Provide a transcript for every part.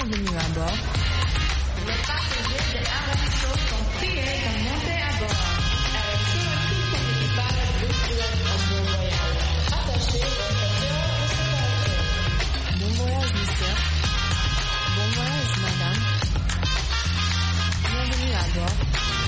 Bienvenue à bord. Les passagers de RM Show sont priés de monter à bord. RM Show et tout son équipage vous souhaitent un bon voyage. Attachez votre ceinture de sécurité. Bon voyage, monsieur. Bon voyage, madame. Bienvenue à bord.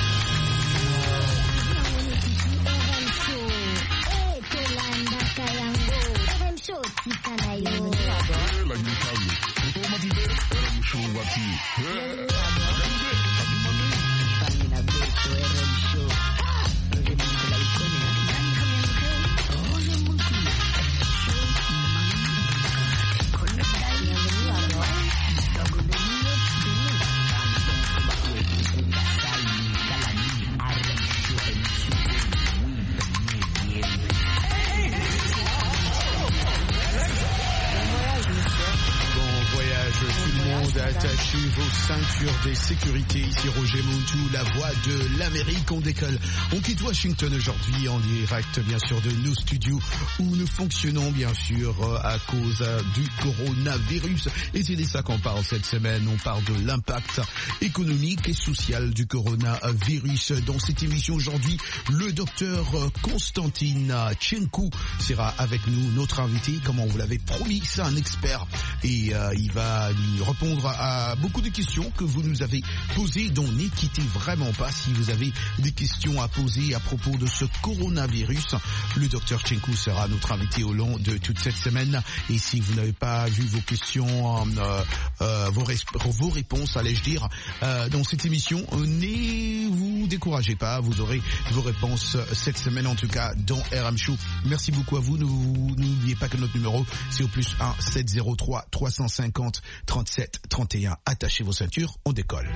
Attachez vos ceintures de sécurité. Ici Roger Muntu, la voix de l'Amérique. On décolle. On quitte Washington aujourd'hui en direct, bien sûr, de nos studios où nous fonctionnons, bien sûr, à cause du coronavirus. Et c'est de ça qu'on parle cette semaine. On parle de l'impact économique et social du coronavirus. Dans cette émission aujourd'hui, le docteur Konstantin Tchenkou sera avec nous, notre invité. Comme on vous l'avait promis, c'est un expert et il va lui répondre à beaucoup de questions que vous nous avez posées, dont ne quittez vraiment pas si vous avez des questions à poser à propos de ce coronavirus. Le docteur Tchenkou sera notre invité au long de toute cette semaine. Et si vous n'avez pas vu vos questions, vos réponses, allais-je dire, dans cette émission, ne vous découragez pas, vous aurez vos réponses cette semaine, en tout cas, dans RM Show. Merci beaucoup à vous. N'oubliez pas que notre numéro, c'est au +1 703 350 37 31. Attachez vos ceintures, on décolle.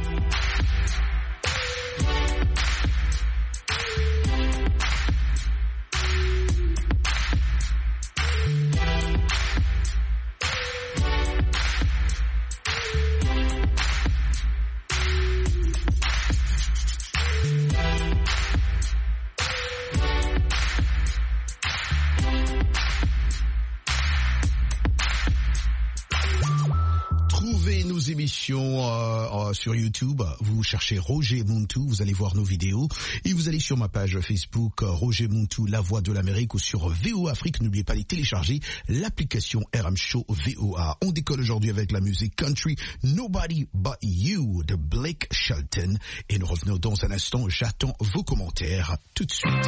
Nos émissions sur YouTube, vous cherchez Roger Muntu, vous allez voir nos vidéos et vous allez sur ma page Facebook Roger Muntu, la voix de l'Amérique, ou sur VOA Afrique. N'oubliez pas de télécharger l'application RM Show VOA. On décolle aujourd'hui avec la musique country Nobody But You de Blake Shelton et nous revenons dans un instant. J'attends vos commentaires tout de suite.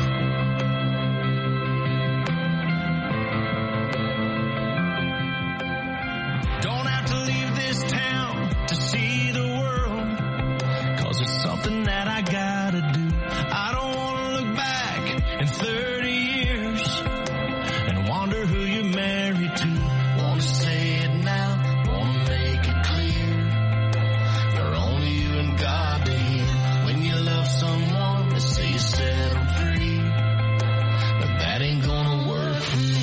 To see the world, 'cause it's something that I gotta do. I don't wanna look back in 30 years and wonder who you're married to. Wanna say it now, wanna make it clear. You're only you and God to hear. When you love someone, they say you set them free, but that ain't gonna work for me.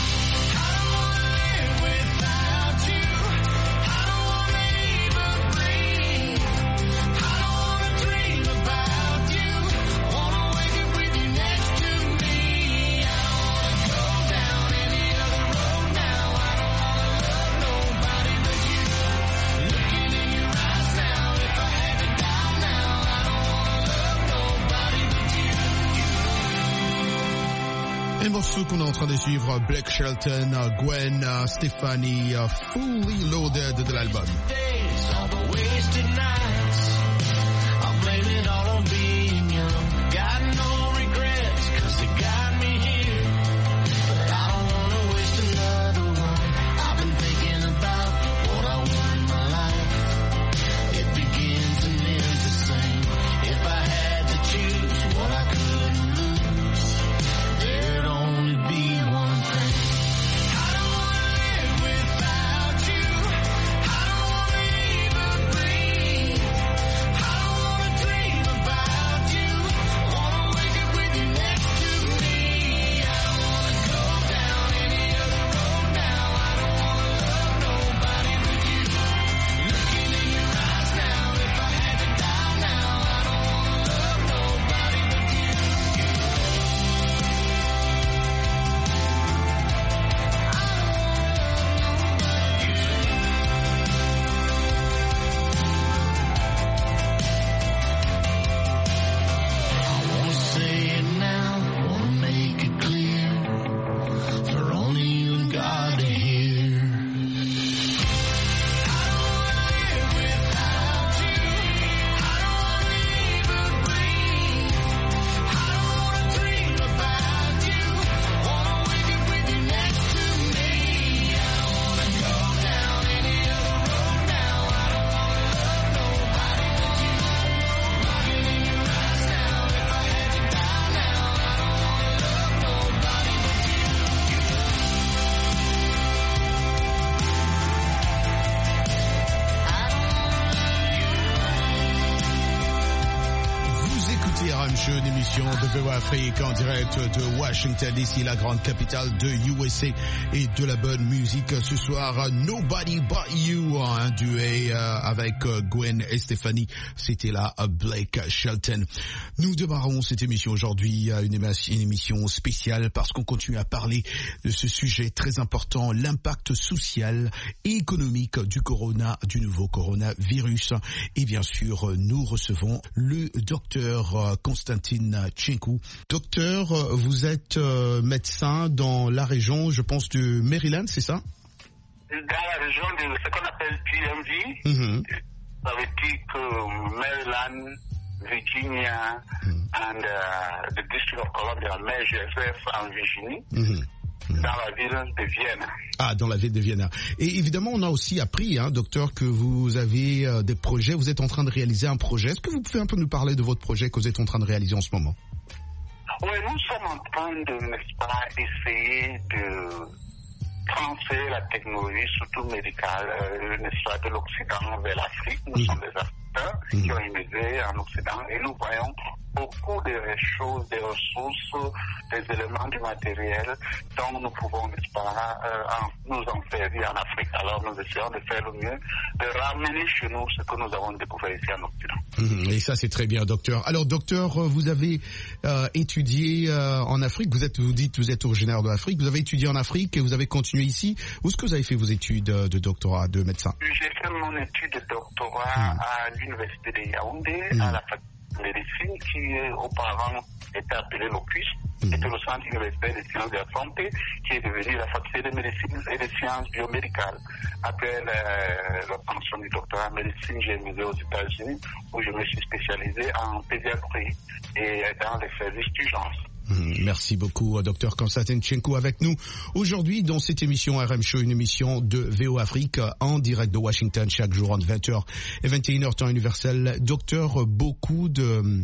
Un morceau qu'on est en train de suivre, Blake Shelton, Gwen Stefani, Fully Loaded de l'album. émission de VOA Afrique en direct de Washington DC, la grande capitale de USA et de la bonne musique. Ce soir, Nobody But You, un duet avec Gwen et Stéphanie. C'était là Blake Shelton. Nous démarrons cette émission aujourd'hui, une émission spéciale parce qu'on continue à parler de ce sujet très important, l'impact social et économique du nouveau coronavirus. Et bien sûr, nous recevons le docteur Konstantin Tchenkou. Docteur, vous êtes médecin dans la région, je pense, de Maryland, c'est ça? Dans la région de ce qu'on appelle PMV, ça veut dire que Maryland, Virginia, and the District of Columbia, mais je reste en Virginie. Dans la ville de Vienne. Ah, dans la ville de Vienne. Et évidemment, on a aussi appris, docteur, que vous avez des projets, vous êtes en train de réaliser un projet. Est-ce que vous pouvez un peu nous parler de votre projet que vous êtes en train de réaliser en ce moment? Oui, nous sommes en train de, n'est-ce pas, essayer de transférer la technologie, surtout médicale, n'est-ce pas, de l'Occident vers l'Afrique. Nous sommes des Africains qui ont immigré en Occident et nous voyons beaucoup de choses, des ressources, des éléments du matériel dont nous pouvons, n'est-ce pas, nous en servir en Afrique. Alors nous essayons de faire le mieux, de ramener chez nous ce que nous avons découvert ici en Occident. Et ça c'est très bien, docteur. Alors docteur, vous avez étudié en Afrique, vous dites que vous êtes originaire de l'Afrique, vous avez étudié en Afrique et vous avez continué ici. Où est-ce que vous avez fait vos études de doctorat de médecin? J'ai fait mon étude de doctorat à l'université de Yaoundé, à la faculté de médecine qui auparavant était appelée l'OCUS, c'était le centre universitaire des sciences de la santé, qui est devenu la faculté de médecine et des sciences biomédicales. Après l'obtention du doctorat en médecine, j'ai émigré aux États-Unis où je me suis spécialisé en pédiatrie et dans les services d'urgence. Merci beaucoup, Dr Konstantin Tchenkou, avec nous aujourd'hui dans cette émission RM Show, une émission de VOA Afrique en direct de Washington chaque jour entre 20h et 21h temps universel. Docteur, beaucoup de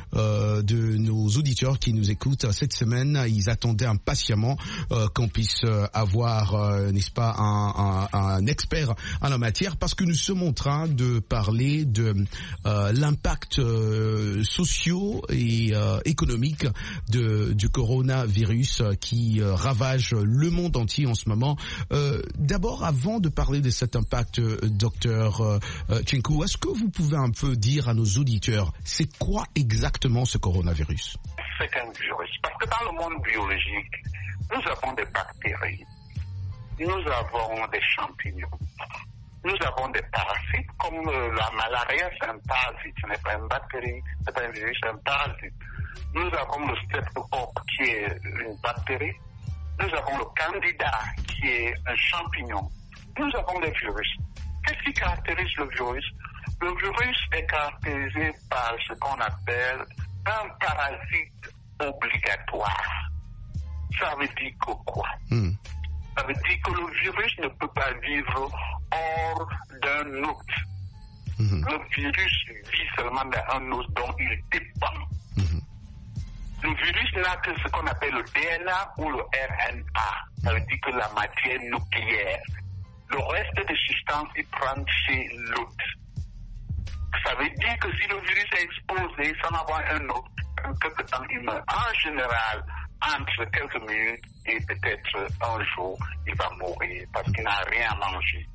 nos auditeurs qui nous écoutent cette semaine, ils attendaient impatiemment qu'on puisse avoir, n'est-ce pas, un expert en la matière, parce que nous sommes en train de parler de l'impact socio et économique du coronavirus qui ravage le monde entier en ce moment. D'abord, avant de parler de cet impact, docteur Tchenkou, est-ce que vous pouvez un peu dire à nos auditeurs, c'est quoi exactement ce coronavirus? C'est un virus. Parce que dans le monde biologique, nous avons des bactéries, nous avons des champignons, nous avons des parasites, comme la malaria, c'est un parasite, ce n'est pas une bactérie, c'est pas un virus, c'est un parasite. Nous avons le streptocoque qui est une bactérie, nous avons le candida qui est un champignon, nous avons des virus. Qu'est-ce qui caractérise le virus? Le virus est caractérisé par ce qu'on appelle un parasite obligatoire. Ça veut dire que quoi? Ça veut dire que le virus ne peut pas vivre hors d'un hôte. Le virus vit seulement dans un hôte dont il dépend. Le virus n'a que ce qu'on appelle le DNA ou le RNA. Ça veut dire que la matière nucléaire. Le reste des substances, il prend chez l'hôte. Ça veut dire que si le virus est exposé sans avoir un hôte, quelque temps il meurt. En général, entre quelques minutes et peut-être un jour, il va mourir parce qu'il n'a rien à manger.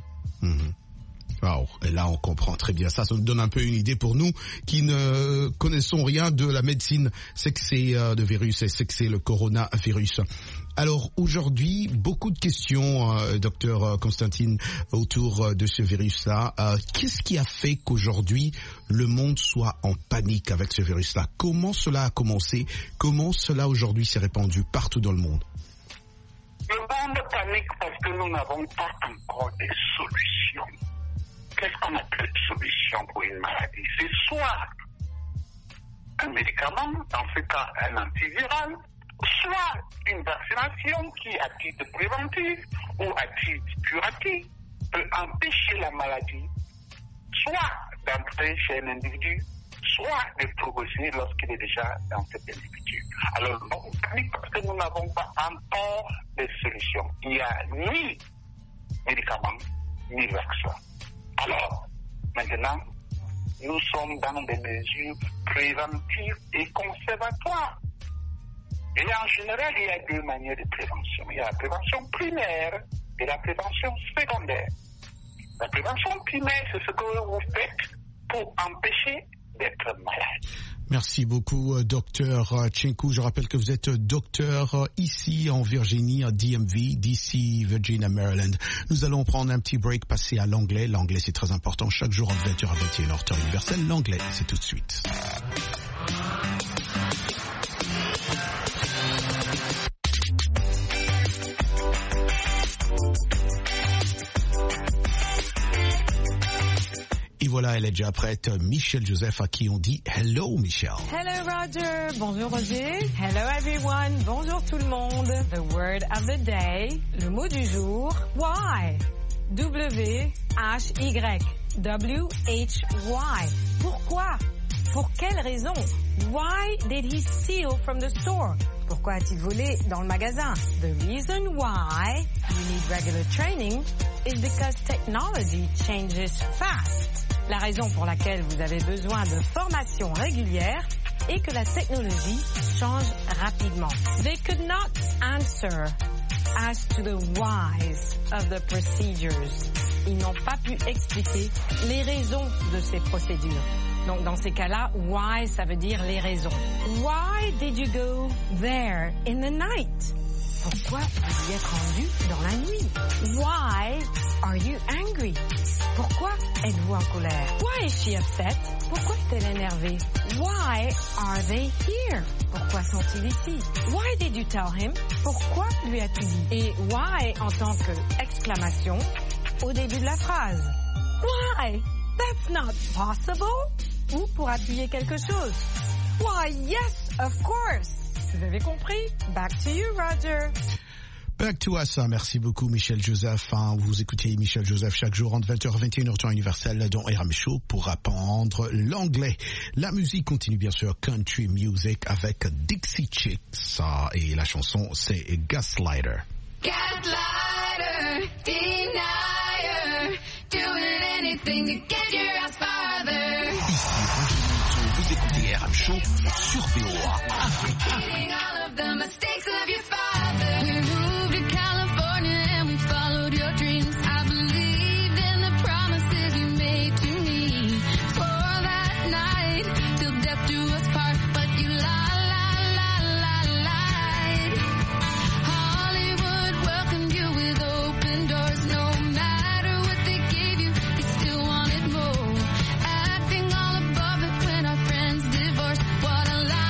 Wow. Et là, on comprend très bien. Ça nous donne un peu une idée pour nous qui ne connaissons rien de la médecine. C'est que c'est de virus et c'est que c'est le coronavirus. Alors aujourd'hui, beaucoup de questions, docteur Konstantin, autour de ce virus-là. Qu'est-ce qui a fait qu'aujourd'hui le monde soit en panique avec ce virus-là? Comment cela a commencé? Comment cela aujourd'hui s'est répandu partout dans le monde? Le monde panique parce que nous n'avons pas encore des solutions. Qu'est-ce qu'on appelle solution pour une maladie? C'est soit un médicament, dans ce cas un antiviral, soit une vaccination qui, à titre préventif ou à titre curatif, peut empêcher la maladie, soit d'entrer chez un individu, soit de progresser lorsqu'il est déjà dans cet individu. Alors, on panique parce que nous n'avons pas encore de solutions. Il n'y a ni médicaments, ni vaccin. Alors, maintenant, nous sommes dans des mesures préventives et conservatoires. Et en général, il y a deux manières de prévention. Il y a la prévention primaire et la prévention secondaire. La prévention primaire, c'est ce que vous faites pour empêcher d'être malade. Merci beaucoup, docteur Tchenkou. Je rappelle que vous êtes docteur ici en Virginie, à DMV, DC, Virginia, Maryland. Nous allons prendre un petit break, passer à l'anglais. L'anglais, c'est très important. Chaque jour, entre 20h à 21h, temps universel. L'anglais, c'est tout de suite. Et voilà, elle est déjà prête. Michel Joseph, à qui on dit hello, Michel. Hello, Roger. Bonjour, Roger. Hello, everyone. Bonjour, tout le monde. The word of the day. Le mot du jour. Why? W-H-Y. W-H-Y. Pourquoi? Pour quelle raison? Why did he steal from the store? Pourquoi a-t-il volé dans le magasin? The reason why you need regular training is because technology changes fast. La raison pour laquelle vous avez besoin de formation régulière est que la technologie change rapidement. They could not answer as to the whys of the procedures. Ils n'ont pas pu expliquer les raisons de ces procédures. Donc, dans ces cas-là, why, ça veut dire les raisons. Why did you go there in the night? Pourquoi vous y êtes rendu dans la nuit? Why are you angry? Pourquoi êtes-vous en colère? Why is she upset? Pourquoi est-elle énervée? Why are they here? Pourquoi sont-ils ici? Why did you tell him? Pourquoi lui as-tu dit? Et why en tant que exclamation au début de la phrase. Why? That's not possible. Ou pour appuyer quelque chose. Why, yes, of course. Vous avez compris? Back to you, Roger. Back to us. Merci beaucoup, Michel Joseph. Vous écoutez Michel Joseph chaque jour entre 20h et 21h temps universel dans RM Show pour apprendre l'anglais. La musique continue bien sûr, country music avec Dixie Chicks. Et la chanson, c'est Gaslighter. Gaslighter, denier, doing anything to get your ass farther. Ici, vous écoutez RM Show sur VOA Africa. Repeating all of the mistakes of your father. We moved to California and we followed your dreams. I believed in the promises you made to me. For that night, till death do us part, but you lied. Hollywood welcomed you with open doors. No matter what they gave you, you still wanted more. Acting all above it when our friends divorced. What a lie.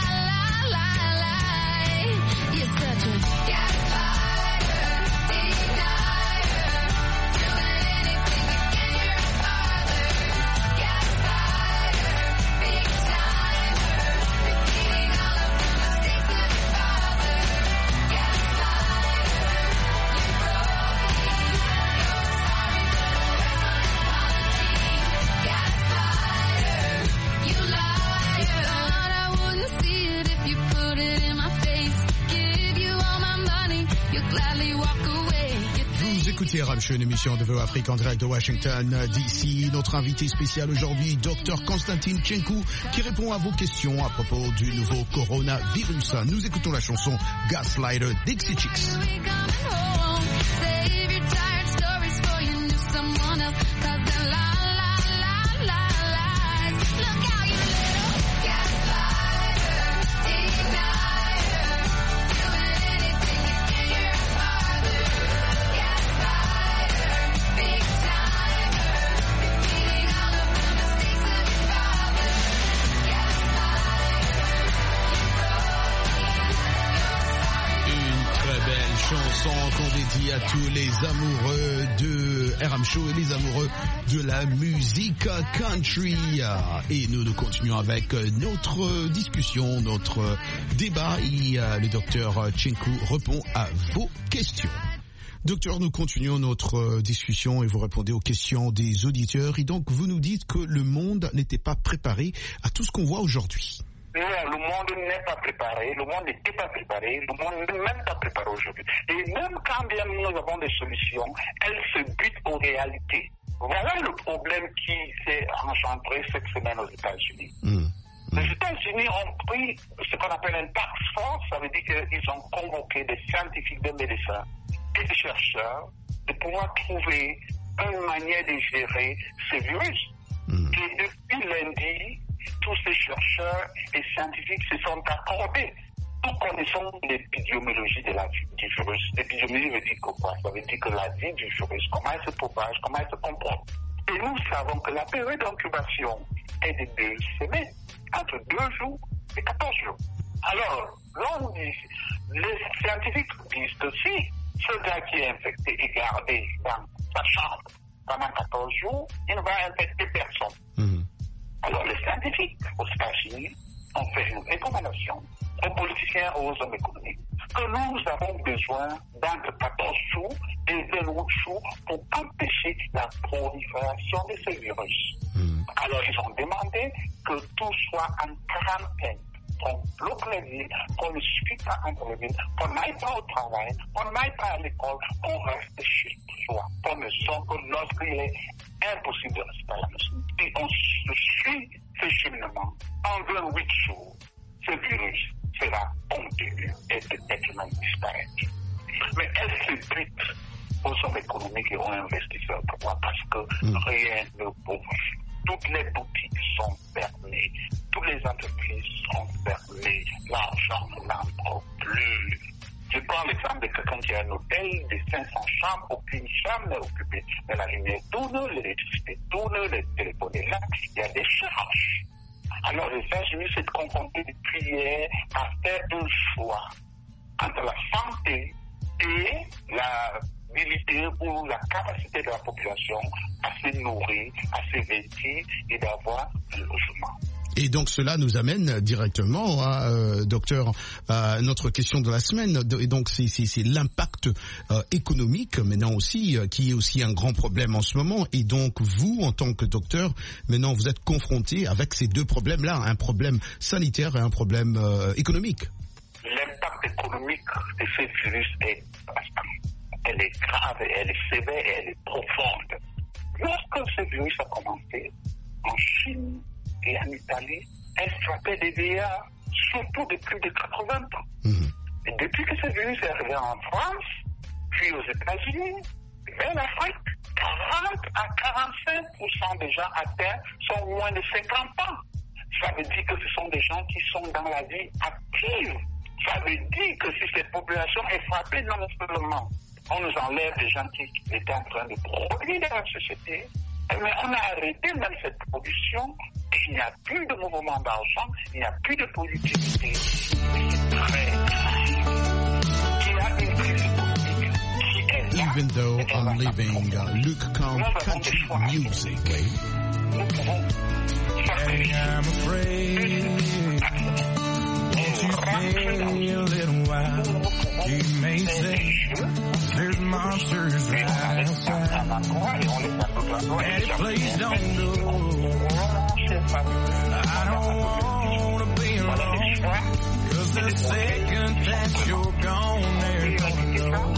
You're such a gaslighter, denier, doing anything to get your father. Gaslighter, big timer, repeating all of the mistakes of your father. Gaslighter, you broke me. You're sorry, but where's my apology? Gaslighter, you liar. You thought I wouldn't see it if you put it in my face. Give you all my money, you'll gladly walk away. Vous écoutez RM Show, une émission de VOA Afrique en direct de Washington, DC. Notre invité spécial aujourd'hui, Dr Konstantin Tchenkou, qui répond à vos questions à propos du nouveau coronavirus. Nous écoutons la chanson Gaslighter, Dixie Chicks. We coming home. Save your tired stories for you knew someone else. 'Cause they're lies. Look how you little gaslighter, denier, doing anything to get your farther. Gaslighter, big timer, repeating all of the mistakes of your father. Gaslighter, you broke me. You're sorry. Une très belle chanson qu'on dédie à tous les amoureux de RM Show et les amoureux de la musique country. Et nous continuons avec notre discussion, notre débat et le docteur Tchenkou répond à vos questions. Docteur, nous continuons notre discussion et vous répondez aux questions des auditeurs. Et donc, vous nous dites que le monde n'était pas préparé à tout ce qu'on voit aujourd'hui. Non, le monde n'est pas préparé, le monde n'était pas préparé, le monde n'est même pas préparé aujourd'hui. Et même quand bien nous avons des solutions, elles se butent aux réalités. Voilà le problème qui s'est engendré cette semaine aux États-Unis. Les États-Unis ont pris ce qu'on appelle un task force, ça veut dire qu'ils ont convoqué des scientifiques, des médecins et des chercheurs de pouvoir trouver une manière de gérer ce virus. Et depuis lundi, tous ces chercheurs et scientifiques se sont accordés. Nous connaissons l'épidémiologie du virus. L'épidémiologie veut dire quoi? Ça veut dire que la vie du virus, comment elle se propage, comment elle se comporte. Et nous savons que la période d'incubation est de 2 semaines, entre 2 jours et 14 jours. Alors, l'on dit, les scientifiques disent que si ce gars qui est infecté est gardé dans sa chambre pendant 14 jours, il ne va infecter personne. Alors, les scientifiques aux États-Unis ont fait une recommandation aux politiciens et aux hommes économiques que nous avons besoin d'entre 14 jours et 28 jours pour empêcher la prolifération de ce virus. Alors, ils ont demandé que tout soit en quarantaine. Qu'on bloque les villes, qu'on ne suit pas entre les villes, qu'on n'aille pas au travail, qu'on n'aille pas à l'école, qu'on reste chez soi, qu'on ne sorte que lorsqu'il est impossible de rester à la maison. Et on suit ce cheminement. En 28 jours, ce virus sera contenu et peut-être même disparaître. Mais elle s'ébrite aux hommes économiques et aux investisseurs. Pourquoi? Parce que rien ne bouge. Toutes les boutiques sont fermées. Toutes les entreprises sont fermées. L'argent n'entre plus. Je prends l'exemple de quelqu'un qui a un hôtel de 500 chambres, aucune chambre n'est occupée. Mais la lumière tourne, l'électricité tourne, le téléphone est là, il y a des charges. Alors les États-Unis s'est confrontés depuis hier à faire un choix entre la santé et l'habilité ou la capacité de la population à se nourrir, à se vêtir et d'avoir un logement. Et donc cela nous amène directement à, docteur, à notre question de la semaine. Et donc c'est l'impact économique maintenant aussi, qui est aussi un grand problème en ce moment. Et donc vous, en tant que docteur, maintenant vous êtes confronté avec ces 2 problèmes-là, un problème sanitaire et un problème économique. L'impact économique de ce virus est elle est grave, elle est sévère et elle est profonde. Lorsque ce virus a commencé, en Chine et en Italie, elle frappait des VIH, surtout depuis de 80 ans. Et depuis que ce virus est arrivé en France, puis aux États-Unis, vers l'Afrique, 40 à 45% des gens atteints sont moins de 50 ans. Ça veut dire que ce sont des gens qui sont dans la vie active. Ça veut dire que si cette population est frappée non seulement, on nous enlève des gens qui étaient en train de produire dans la société, mais on a arrêté même cette production, et il n'y a plus de mouvement d'argent, il n'y a plus de productivité. C'est très grave. Il y a une crise économique qui est là. Even though I'm leaving Luke Combs country music. Nous pouvons Daddy, I'm afraid. Won't you stay a little while? You may say there's monsters right outside. Daddy, please don't go. I don't want to be alone. 'Cause the second that you're gone, there's gonna go.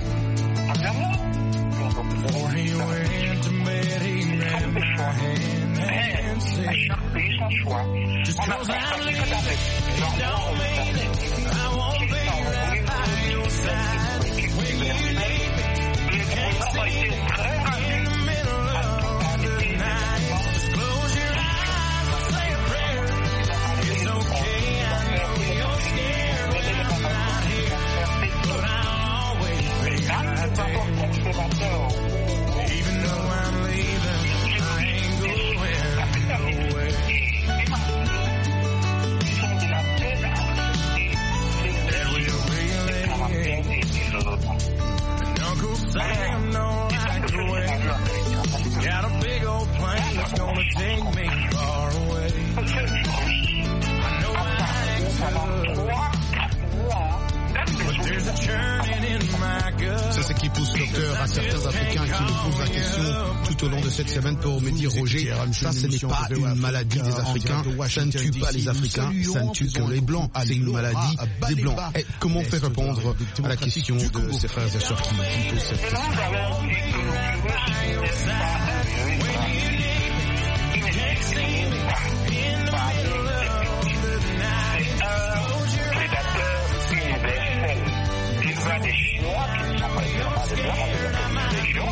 Before he went to bed, he grabbed my hand and said, just 'cause I live, it don't mean it. I won't be right by your side. When you leave me, you can't see it. In the middle of the night, just close your eyes and say a prayer. It's okay, I know you're scared when I'm not here, but I'll always be right there. Even though I'm leaving, I ain't going nowhere. That we really and Uncle Sam don't like the way. Got a big old plane that's gonna take me far away. I know I ain't good, but there's a churning in my gut. Ça c'est petit pouce, docteur, à certains Africains qui me posent la question tout au long de cette semaine pour me dire, Roger, ça ce n'est pas une maladie des Africains, ça ne tue pas les Africains, ça ne tue que les Blancs, c'est une maladie des Blancs. Et comment faire répondre à la question de ces frères et sœurs qui posent cette question? Des Chinois qui ne sont pas vraiment des Blancs, des régions,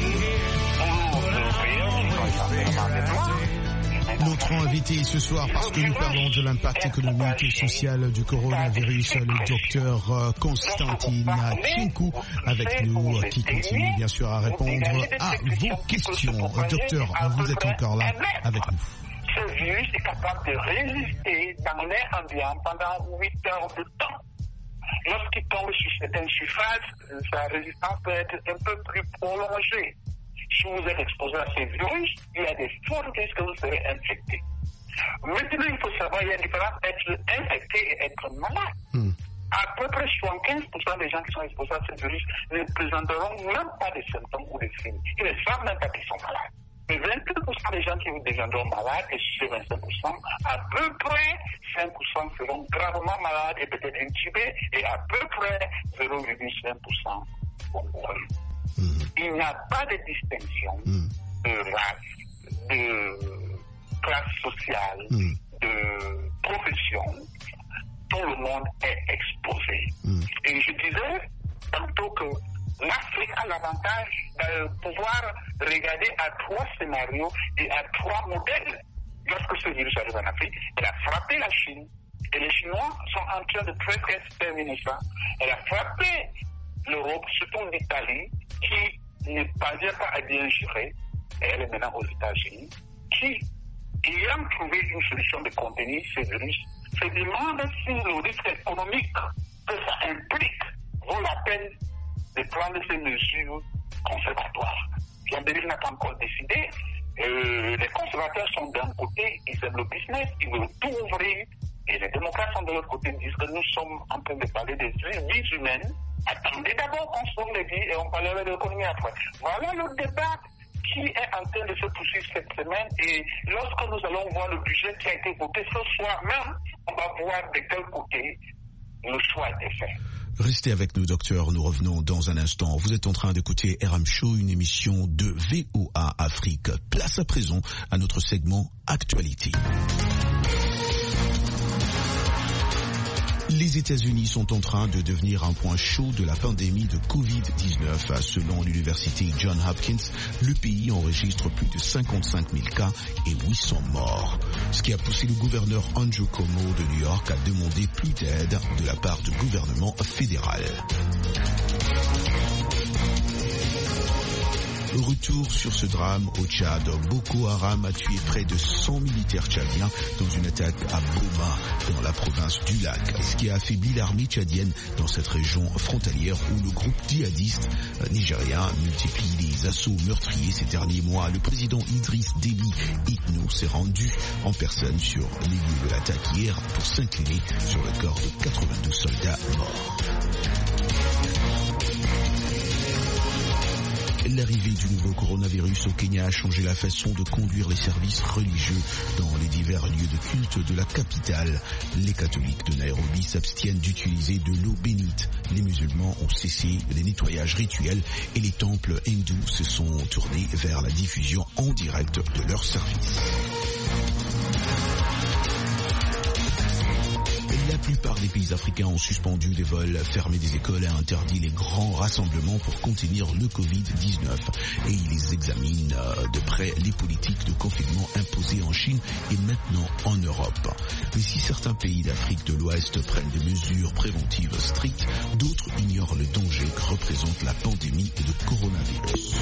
ou Européens qui sont vraiment des Blancs. Notre invité ce soir, parce que nous parlons de l'impact économique et social du coronavirus, le docteur Constantine Chinkou, avec nous, qui continue bien sûr à répondre à vos questions. Docteur, vous êtes encore là avec nous. Ce virus est capable de résister dans l'air ambiant pendant 8 heures de temps. Lorsqu'il tombe sur certaines surfaces, sa résistance peut être un peu plus prolongée. Si vous êtes exposé à ces virus, il y a des fortes risques que vous serez infecté. Maintenant, il faut savoir, il y a une différence entre être infecté et être malade. À peu près 75% des gens qui sont exposés à ces virus ne présenteront même pas de symptômes ou de signes. Ils ne savent même pas qu'ils sont malades. Et 22% des gens qui deviendront malades, et sur ces 25%, à peu près 5% seront gravement malades et peut-être intubés, et à peu près 0,5% vont mourir. Il n'y a pas de distinction de race, de classe sociale, de profession. Tout le monde est exposé. Et je disais tantôt que l'Afrique a l'avantage de pouvoir regarder à 3 scénarios et à 3 modèles. Lorsque ce virus arrive en Afrique, elle a frappé la Chine. Et les Chinois sont en train de presque exterminer ça. Elle a frappé l'Europe, surtout l'Italie, qui ne parvient pas à bien gérer. Et elle est maintenant aux États-Unis, qui, ayant trouvé une solution de contenir ce virus, se demande si le risque économique que ça implique vaut la peine de prendre ces mesures conservatoires. Jean-Denis n'a pas encore décidé. Les conservateurs sont d'un côté, ils aiment le business, ils veulent tout ouvrir. Et les démocrates sont de l'autre côté, disent que nous sommes en train de parler des vies humaines. Attendez d'abord qu'on sauve les vies et on parlera de l'économie après. Voilà le débat qui est en train de se poursuivre cette semaine. Et lorsque nous allons voir le budget qui a été voté ce soir même, on va voir de quel côté le choix a été fait. Restez avec nous, docteur. Nous revenons dans un instant. Vous êtes en train d'écouter RM Show, une émission de VOA Afrique. Place à présent à notre segment Actualité. Les États-Unis sont en train de devenir un point chaud de la pandémie de Covid-19. Selon l'université Johns Hopkins, le pays enregistre plus de 55 000 cas et 800 morts. Ce qui a poussé le gouverneur Andrew Cuomo de New York à demander plus d'aide de la part du gouvernement fédéral. Retour sur ce drame au Tchad. Boko Haram a tué près de 100 militaires tchadiens dans une attaque à Boma, dans la province du Lac, ce qui a affaibli l'armée tchadienne dans cette région frontalière où le groupe djihadiste nigérien multiplie les assauts meurtriers ces derniers mois. Le président Idriss Déby Itno s'est rendu en personne sur les lieux de l'attaque hier pour s'incliner sur le corps de 92 soldats morts. L'arrivée du nouveau coronavirus au Kenya a changé la façon de conduire les services religieux dans les divers lieux de culte de la capitale. Les catholiques de Nairobi s'abstiennent d'utiliser de l'eau bénite. Les musulmans ont cessé les nettoyages rituels et les temples hindous se sont tournés vers la diffusion en direct de leurs services. La plupart des pays africains ont suspendu des vols, fermé des écoles et interdit les grands rassemblements pour contenir le Covid-19. Et ils examinent de près les politiques de confinement imposées en Chine et maintenant en Europe. Mais si certains pays d'Afrique de l'Ouest prennent des mesures préventives strictes, d'autres ignorent le danger que représente la pandémie de coronavirus.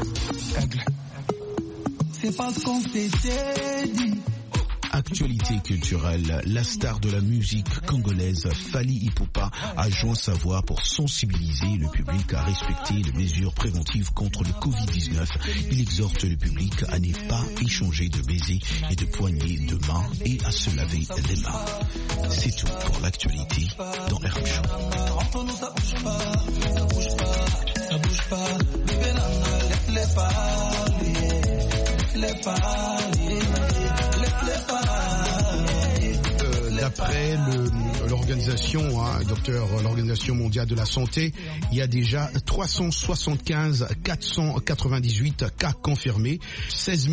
C'est pas ce qu'on s'était dit. Actualité culturelle, la star de la musique congolaise Fally Ipupa a joint sa voix pour sensibiliser le public à respecter les mesures préventives contre le Covid-19. Il exhorte le public à ne pas échanger de baisers et de poignées de main et à se laver les mains. C'est tout pour l'actualité dans RM Show. pas, bébé nana, laisse-les parler, laisse-les parler, laisse-les parler. D'après l'organisation, l'Organisation mondiale de la santé, il y a déjà 375 498 cas confirmés, 16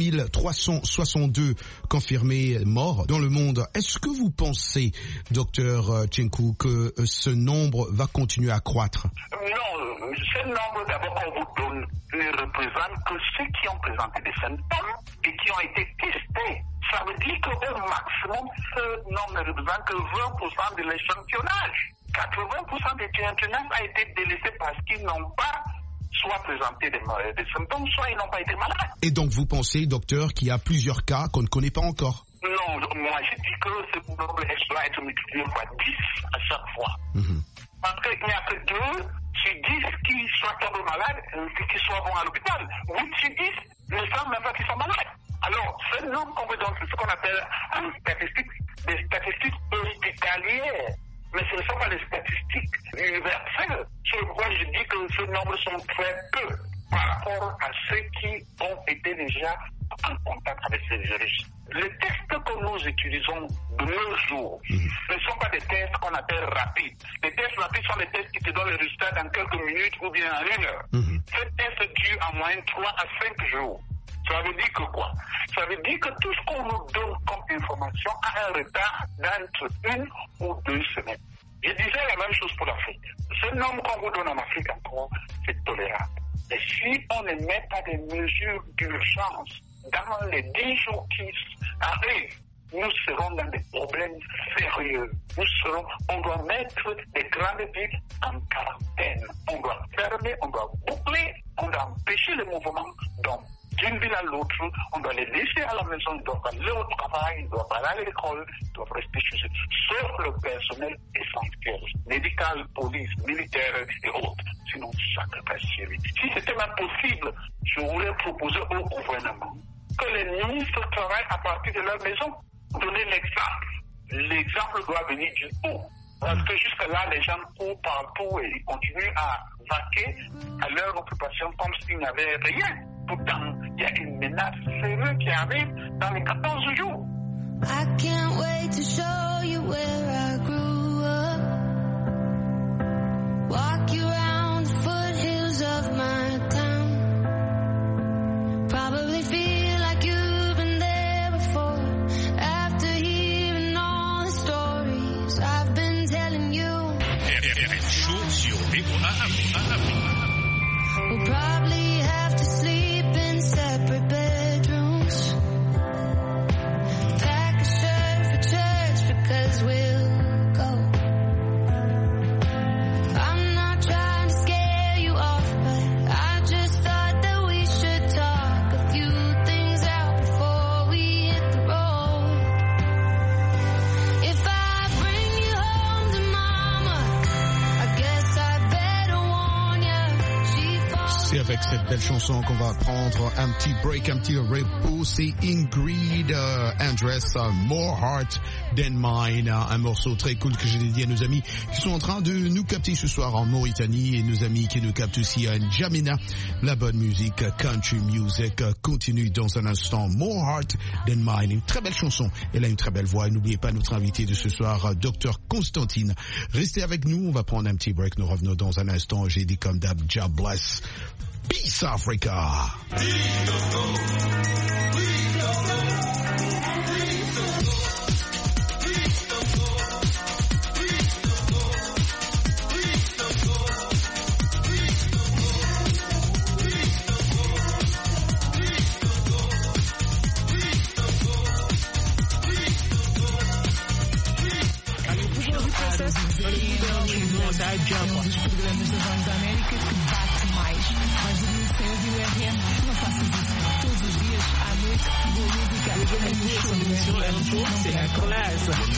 362 confirmés morts dans le monde. Est-ce que vous pensez, docteur Tchenkou, que ce nombre va continuer à croître? Non, ce nombre d'abord qu'on vous donne ne représente que ceux qui ont présenté des symptômes et qui ont été testés. Ça veut dire qu'au maximum, ce nombre ne représente que 20% de l'échantillonnage. 80% des échantillonnages a été délaissé parce qu'ils n'ont pas soit présenté des symptômes, soit ils n'ont pas été malades. Et donc vous pensez, docteur, qu'il y a plusieurs cas qu'on ne connaît pas encore? Non, moi je dis que ce nombre doit être multiplié par 10 à chaque fois. Parce qu'il n'y a que 2 sur 10 qui soient tombés malades et qui soient bons à l'hôpital. 8 sur 10 ne savent même pas qu'ils sont malades. Alors, ce nombre qu'on veut donner, c'est ce qu'on appelle des statistiques hospitalières. Mais ce ne sont pas des statistiques universelles. C'est pourquoi je dis que ce nombre sont très peu par rapport à ceux qui ont été déjà en contact avec ces virus. Les tests que nous utilisons de nos jours ne sont pas des tests qu'on appelle rapides. Les tests rapides sont des tests qui te donnent le résultat dans quelques minutes ou bien en 1 heure. Ces tests durent en moyenne 3 à 5 jours. Ça veut dire que quoi? Ça veut dire que tout ce qu'on nous donne comme information a un retard d'entre 1 ou 2 semaines. Je disais la même chose pour l'Afrique. Ce nombre qu'on vous donne en Afrique encore, c'est tolérable. Et si on ne met pas des mesures d'urgence dans les 10 jours qui arrivent, nous serons dans des problèmes sérieux. On doit mettre les grandes villes en quarantaine. On doit fermer, on doit boucler, on doit empêcher le mouvement. Donc, d'une ville à l'autre, on doit les laisser à la maison, ils doivent aller au travail, ils doivent aller à l'école, ils doivent rester chez eux. Sauf le personnel essentiel, médical, police, militaire et autres. Sinon, sacrifice chez lui. Si c'était même possible, je voulais proposer au gouvernement que les ministres travaillent à partir de leur maison. Donner l'exemple. L'exemple doit venir du haut. Parce que jusque-là, les gens courent partout et ils continuent à vaquer à leur occupation comme s'il n'y avait rien. Pourtant, il y a une menace sérieuse qui arrive dans les 14 jours. I can't wait to show you where I grew up. Walk you around the foothills of my town. Probably feel like you've been there before. After hearing all the stories I've been telling you. We'll probably have to sleep in separate bedrooms. Pack a shirt for church because we'll go. I'm not trying to scare you off, but I just thought that we should talk a few things out before we hit the road. If I bring you home to mama, I guess I better warn ya. C'est avec cette belle chanson qu'on va prendre un petit break, un petit repos. C'est Ingrid Andress, More Heart Than Mine, un morceau très cool que j'ai dédié à nos amis qui sont en train de nous capter ce soir en Mauritanie et nos amis qui nous captent aussi à N'Djamena. La bonne musique, country music, continue dans un instant. More Heart Than Mine, une très belle chanson. Elle a une très belle voix. Et n'oubliez pas notre invité de ce soir, Dr Constantine. Restez avec nous, on va prendre un petit break. Nous revenons dans un instant. J'ai dit comme d'hab, God bless. Peace Africa. Dos programas da Voz da América que bate mais. Mais do que o seu e o RM. Não faças isso. Todos os dias, à noite, boa música.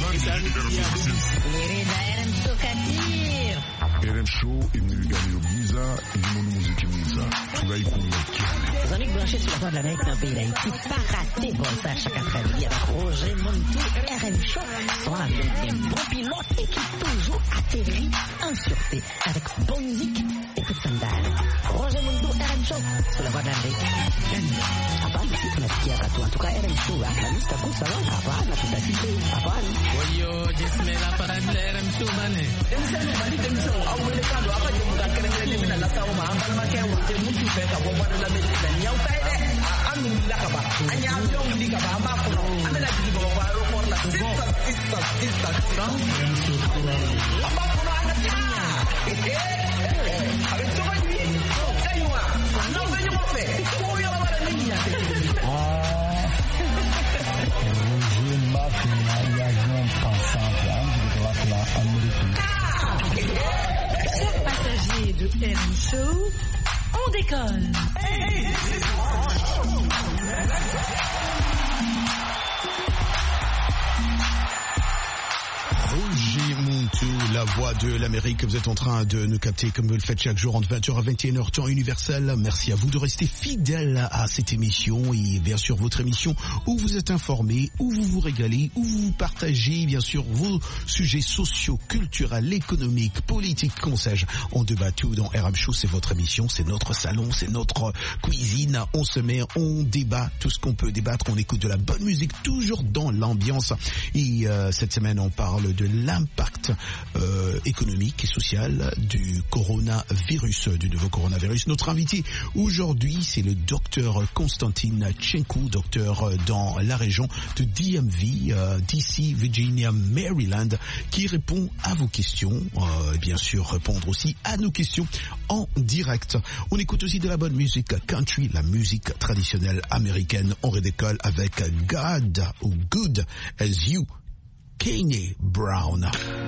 RM Show est venu lui gagner le visa mwiza ndimono muziki mwiza turayikumira. Zonique branché sur la voie de l'Amérique dans le pays d'Haïti, pas raté Voltage chaque après-midi avec Roger Montou, RM Show, son avion qui est un bon pilote et qui toujours atterrit en sûreté avec bonne musique et coup de sandales. Roger Montou, RM Show, sur la voie de l'Amérique. Hapana, tunasikia katu. En tout cas, RM Show, la lista kusala, hapana, tutasikia, hapana. Oyo, jismela para RM Show bane. Emsani bali temso, awele kado, apa jemuda kere mina la sauma, ambal makewa, te mutu peka, wabada la medina, nyau taide, anu lakaba, anya avion likaba, amakuno, amena jibo waro korla, sista. Amakuno anaknya. Avec toi lui, kaywa, non venyo mofe, ko yo la bara ninya. Roger Mafia, il y a un ensemble, de la Amérique. Chers passagers de RM Show, on décolle. Roger Montou, la voix de l'Amérique. Vous êtes en train de nous capter comme vous le faites chaque jour entre 20h à 21h, temps universel. Merci à vous de rester fidèles à cette émission et bien sûr votre émission où vous êtes informés, où vous vous régalez, où vous partagez bien sûr vos sujets sociaux, culturels, économiques, politiques, qu'on sais-je. On débat tout dans RM Show, c'est votre émission, c'est notre salon, c'est notre cuisine. On se met, on débat tout ce qu'on peut débattre, on écoute de la bonne musique, toujours dans l'ambiance. Et cette semaine, on parle de l'impact économique et social du coronavirus, du nouveau coronavirus. Notre invité aujourd'hui, c'est le docteur Konstantin Tchenkou, docteur dans la région de DMV, DC, Virginia, Maryland, qui répond à vos questions, et bien sûr répondre aussi à nos questions en direct. On écoute aussi de la bonne musique country, la musique traditionnelle américaine. On redécolle avec God ou Good As You, Kanye Brown.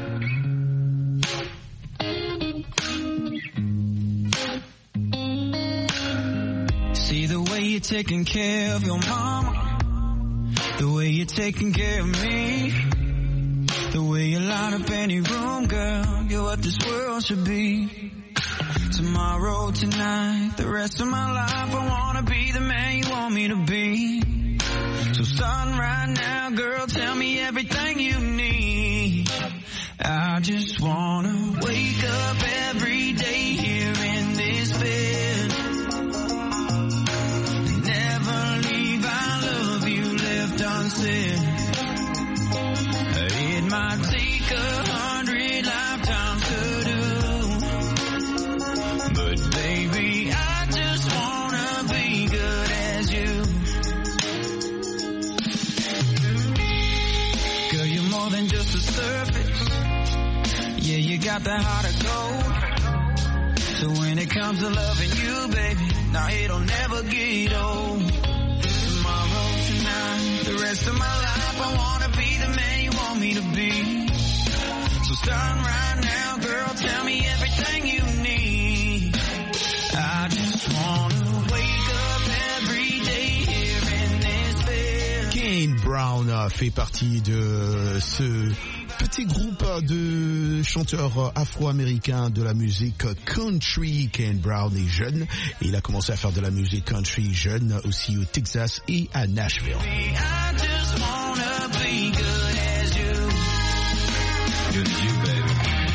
See the way you're taking care of your mama, the way you're taking care of me, the way you line up any room, girl, you're what this world should be. Tomorrow, tonight, the rest of my life, I wanna be the man you want me to be. So starting right now, girl, tell me everything you need. I just wanna wake up every day here in this bed. Never leave, I love you left unsaid. It might take 100 lifetimes to do, but baby, I just wanna be good as you. Girl, you're more than just a surface. Yeah, you got that heart of gold. So when it comes to loving you, baby, nah, it'll never get old. Tomorrow, tonight, the rest of my life, I wanna be the man you want me to be. So starting right now, girl, tell me everything you need. I just wanna wake up every day here in this bed. Kane Brown fait partie de ce petit groupe de chanteurs afro-américains de la musique country. Kane Brown est jeune et il a commencé à faire de la musique country jeune aussi au Texas et à Nashville. I just wanna be good as you. Good as you, baby.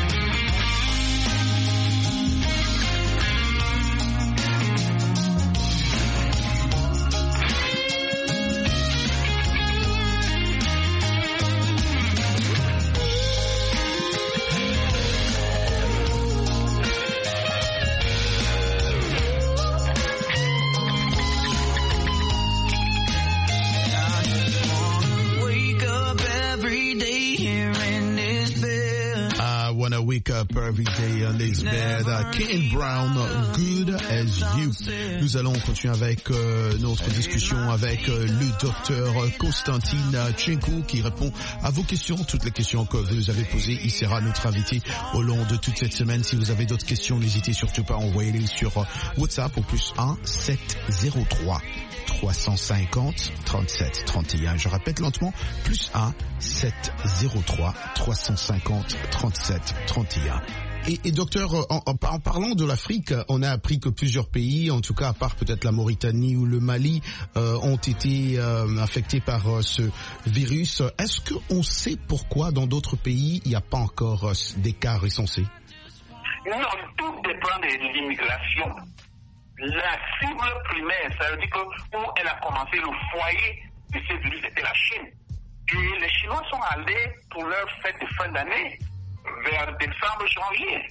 Wake up every day on this bed. Kane Brown, Good As You. Nous allons continuer avec notre discussion avec le docteur Konstantin Tchenkou qui répond à vos questions, toutes les questions que vous nous avez posées. Il sera notre invité au long de toute cette semaine. Si vous avez d'autres questions, n'hésitez surtout pas à envoyer-les sur WhatsApp au +1 703 350 37 31. Je répète lentement, +1 703 350 37 31. Et docteur, en parlant de l'Afrique, on a appris que plusieurs pays, en tout cas à part peut-être la Mauritanie ou le Mali, ont été affectés par ce virus. Est-ce qu'on sait pourquoi dans d'autres pays il n'y a pas encore des cas recensés? Non, tout dépend de l'immigration. La cible primaire, ça veut dire que où elle a commencé le foyer de ce virus, c'était la Chine. Et les Chinois sont allés pour leur fête de fin d'année vers décembre, janvier.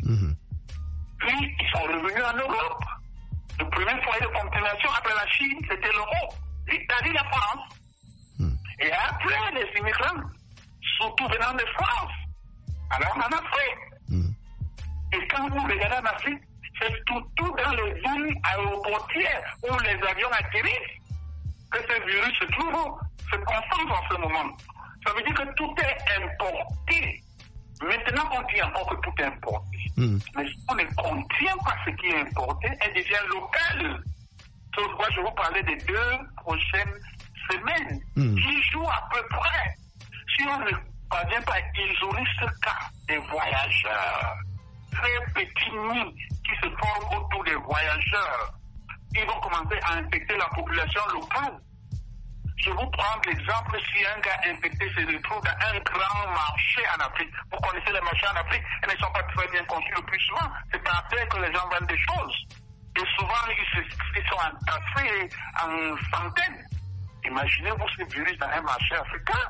Puis ils sont revenus en Europe. Le premier foyer de contamination après la Chine, c'était l'Europe, l'Italie, la France. Et après, les immigrants, surtout venant de France, alors en Afrique. Et quand vous regardez en Afrique, c'est surtout dans les villes aéroportières où les avions atterrissent que ce virus se concentre en ce moment. Ça veut dire que tout est importé. Maintenant, on dit encore que tout est importé. Mais si on ne contient pas ce qui est importé, elle devient locale. Sauf quoi, je vous parlais des 2 prochaines semaines. 10 jours à peu près. Si on ne parvient pas à isoler ce cas des voyageurs, très petits nids qui se forment autour des voyageurs, ils vont commencer à infecter la population locale. Je vous prends l'exemple, si un gars infecté se retrouve dans un grand marché en Afrique. Vous connaissez les marchés en Afrique, ils ne sont pas très bien conçus le plus souvent. C'est à terre que les gens vendent des choses. Et souvent, ils sont entassés en centaines. Imaginez-vous ce virus dans un marché africain.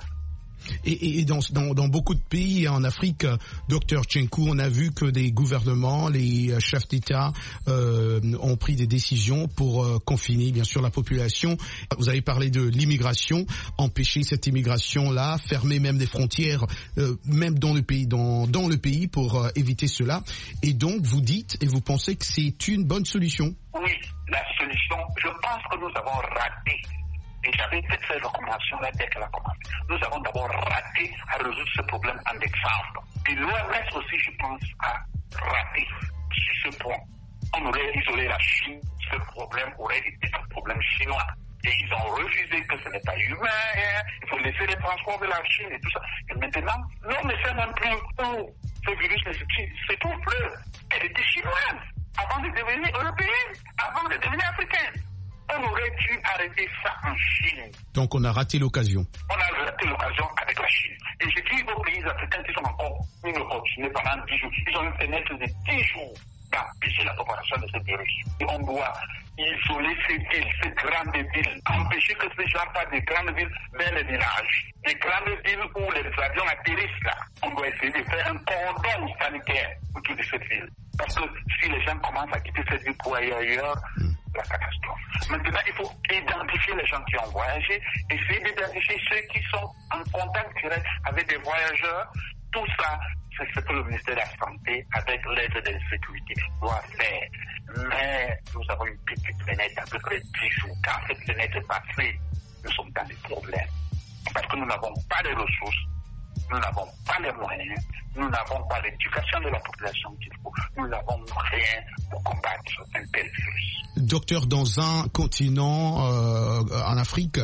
Et dans beaucoup de pays en Afrique, Dr Tchenkou, on a vu que des gouvernements, les chefs d'État ont pris des décisions pour confiner bien sûr la population. Vous avez parlé de l'immigration, empêcher cette immigration-là, fermer même des frontières, même dans le pays pour éviter cela. Et donc vous dites et vous pensez que c'est une bonne solution? Oui, la solution, je pense que nous avons raté. Et j'avais fait cette recommandation-là dès qu'elle a commencé. Nous avons d'abord raté à résoudre ce problème en décembre. Et l'OMS aussi, je pense, a raté sur ce point. On aurait isolé la Chine, ce problème aurait été un problème chinois. Et ils ont refusé que ce n'est pas humain, il faut laisser les transports de la Chine et tout ça. Et maintenant, l'on ne sait même plus où ce virus ne se trouve plus. Elle était chinoise avant de devenir européenne, avant de devenir africaine. On aurait dû arrêter ça en Chine. Donc on a raté l'occasion. On a raté l'occasion avec la Chine. Et je dis aux pays africains qui sont encore continués pendant 10 jours, ils ont une fenêtre de 10 jours d'empêcher la propagation de ce virus. Et on doit isoler ces villes, ces grandes villes, empêcher que ces gens passent des grandes villes vers les villages. Les grandes villes où les avions atterrissent là, on doit essayer de faire un cordon sanitaire autour de cette ville. Parce que si les gens commencent à quitter cette ville pour aller ailleurs, la catastrophe. Maintenant, il faut identifier les gens qui ont voyagé, essayer d'identifier ceux qui sont en contact direct avec des voyageurs. Tout ça, c'est ce que le ministère de la Santé, avec l'aide de la sécurité, doit faire. Mais nous avons une petite fenêtre d'à peu près 10 jours. Quand cette fenêtre est passée, nous sommes dans des problèmes. Parce que nous n'avons pas les ressources, nous n'avons pas les moyens, nous n'avons pas l'éducation de la population qu'il faut, nous n'avons rien pour combattre un tel virus. Docteur, dans un continent en Afrique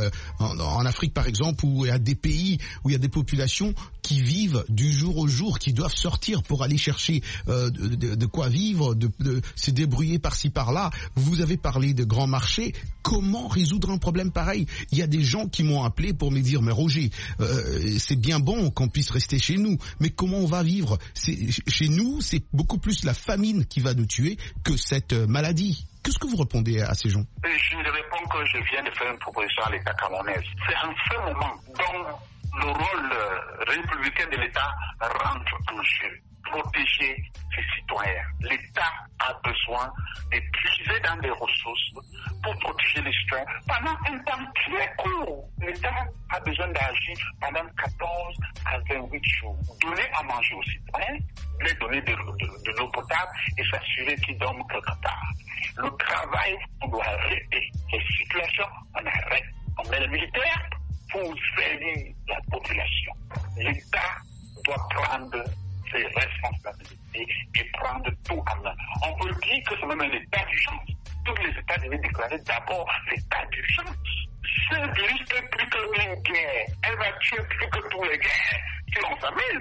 par exemple, où il y a des pays, où il y a des populations qui vivent du jour au jour, qui doivent sortir pour aller chercher de quoi vivre, de se débrouiller par-ci par-là. Vous avez parlé de grands marchés. Comment résoudre un problème pareil? Il y a des gens qui m'ont appelé pour me dire, mais Roger, c'est bien bon qu'on puisse rester chez nous, mais comment on va vivre? Chez nous, c'est beaucoup plus la famine qui va nous tuer que cette maladie. Qu'est-ce que vous répondez à ces gens? Je réponds que je viens de faire une proposition à l'État camerounais. C'est en ce moment dont le rôle républicain de l'État rentre en jeu. Protéger ses citoyens. L'État a besoin de puiser dans des ressources pour protéger les citoyens pendant un temps très court. L'État a besoin d'agir pendant 14 à 28 jours. Donner à manger aux citoyens, les donner de l'eau potable et s'assurer qu'ils dorment quelque part. Le travail, on doit arrêter. Les situations, on arrête. On met les militaires pour servir la population. L'État doit prendre ses responsabilités et prendre tout en main. On peut dire que c'est même un état d'urgence. Tous les États devaient déclarer d'abord l'état d'urgence. Ce virus est plus qu'une guerre. Elle va tuer plus que tous les guerres si on s'amuse.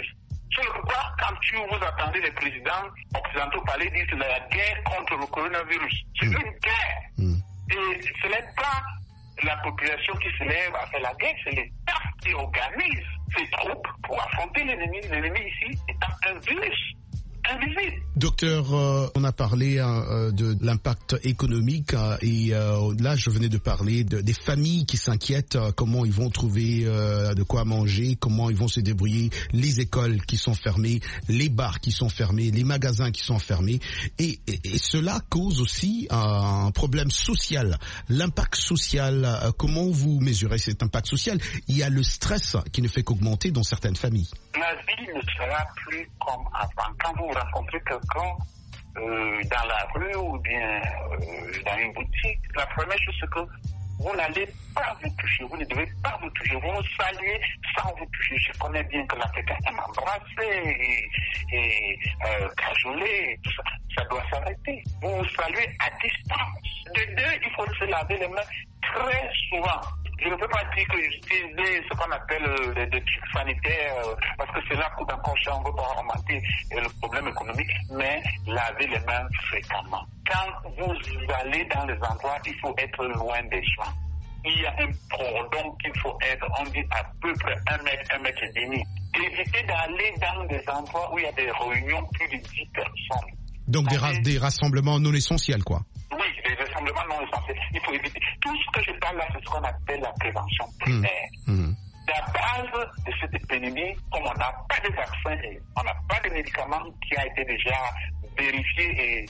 C'est pourquoi, quand vous attendez les présidents occidentaux parler, disent la guerre contre le coronavirus. C'est une guerre. Et ce n'est pas la population qui se lève à faire la guerre, c'est l'État qui organise ses troupes pour affronter l'ennemi. L'ennemi ici étant un virus invisible. Docteur, on a parlé de l'impact économique et là je venais de parler des familles qui s'inquiètent, comment ils vont trouver de quoi manger, comment ils vont se débrouiller, les écoles qui sont fermées, les bars qui sont fermés, les magasins qui sont fermés et cela cause aussi un problème social. L'impact social, comment vous mesurez cet impact social? Il y a le stress qui ne fait qu'augmenter dans certaines familles. La vie ne sera plus comme avant. Quand vous rencontrez quelqu'un dans la rue ou bien dans une boutique, la première chose c'est que vous n'allez pas vous toucher, vous ne devez pas vous toucher, vous vous saluez sans vous toucher. Je connais bien que l'Africain aime embrasser et cajoler, tout ça. Ça doit s'arrêter. Vous vous saluez à distance. De deux, il faut se laver les mains très souvent. Je ne peux pas dire que j'utilise ce qu'on appelle des trucs sanitaires, parce que c'est là que encore on ne veut pas augmenter le problème économique, mais laver les mains fréquemment. Quand vous allez dans les endroits, il faut être loin des gens. Il y a un cordon qu'il faut être, on dit à peu près 1 mètre, 1 mètre et demi. Évitez d'aller dans des endroits où il y a des réunions plus de 10 personnes. Donc des rassemblements non essentiels, quoi. Oui, des rassemblements non essentiels. Il faut éviter. Tout ce que je parle là, c'est ce qu'on appelle la prévention primaire. La base de cette épidémie, comme on n'a pas de vaccin, on n'a pas de médicaments qui a été déjà vérifié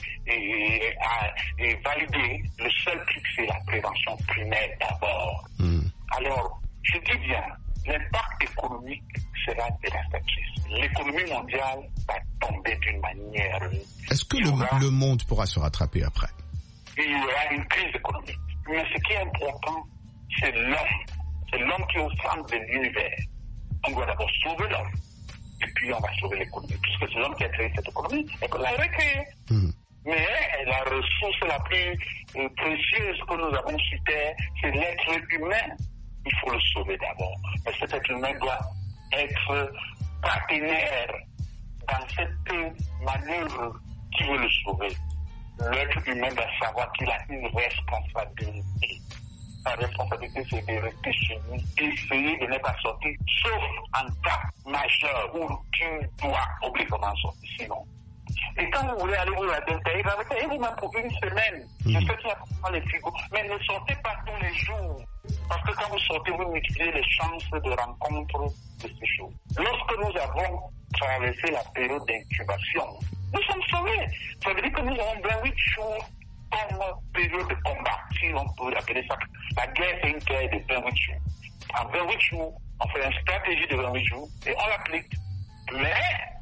et validé, le seul truc, c'est la prévention primaire d'abord. Alors, je dis bien, l'impact économique sera dévastateur. L'économie mondiale va tomber d'une manière... Est-ce que le monde pourra se rattraper après? Il y aura une crise économique. Mais ce qui est important, c'est l'homme. C'est l'homme qui est au centre de l'univers. On doit d'abord sauver l'homme. Et puis on va sauver l'économie. Puisque c'est l'homme qui a créé cette économie et qu'on l'a recréée. Mais la ressource la plus précieuse que nous avons sur Terre, c'est l'être humain. Il faut le sauver d'abord. Mais cet être humain doit être partenaire dans cette manœuvre qui veut le sauver. L'être humain doit savoir qu'il a une responsabilité. Sa responsabilité, c'est de rester chez lui, essayer de ne pas sortir, sauf en cas majeur où tu dois obligatoirement sortir, sinon. Et quand vous voulez aller vous la détailler, vous-même pour une semaine. Je sais qu'il y a pas les frigos, mais ne sortez pas tous les jours. Parce que quand vous sortez, vous multipliez les chances de rencontre de ces choses. Lorsque nous avons traversé la période d'incubation, nous sommes sauvés. Ça veut dire que nous avons 28 jours comme période de combat, si on peut appeler ça. La guerre, c'est une guerre de 28 jours. En 28 jours, on fait une stratégie de 28 jours et on l'applique. Mais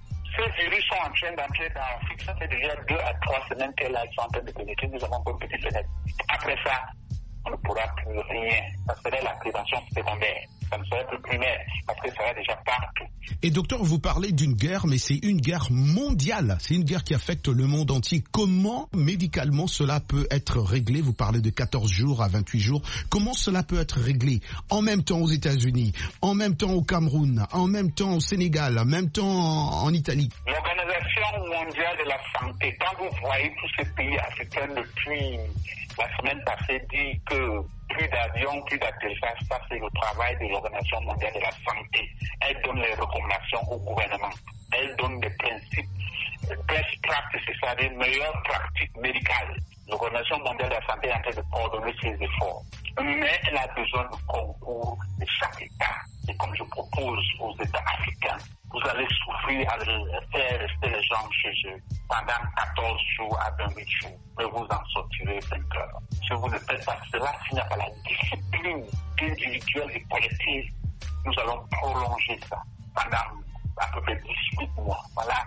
ces virus sont en train d'entrer dans l'Afrique. Ça fait déjà 2 à 3 semaines qu'elles sont en train de pénétrer. Nous avons encore une petite fenêtre. Après ça, on ne pourra plus rien. Ça serait la prévention secondaire. Ça ne serait plus primaire, parce que ça va déjà partout. Et docteur, vous parlez d'une guerre, mais c'est une guerre mondiale. C'est une guerre qui affecte le monde entier. Comment, médicalement, cela peut être réglé? Vous parlez de 14 jours à 28 jours. Comment cela peut être réglé? En même temps aux États-Unis, en même temps au Cameroun, en même temps au Sénégal, en même temps en Italie. L'Organisation mondiale de la santé, quand vous voyez tous ces pays africains depuis la semaine passée, dit que plus d'avions, plus d'atterrissages, ça c'est le travail de l'Organisation mondiale de la santé. Elle donne les recommandations au gouvernement. Elle donne des principes, best practices, c'est-à-dire meilleures pratiques médicales. L'Organisation mondiale de la santé est en train de coordonner ses efforts. Mais elle a besoin du concours de chaque État. Et comme je propose aux États africains, vous allez souffrir à faire rester les gens chez eux pendant 14 jours à 28 jours. Mais vous en sortirez vainqueur. Si vous ne faites pas cela, s'il n'y a pas la discipline individuelle et collective, nous allons prolonger ça pendant à peu près 18 mois.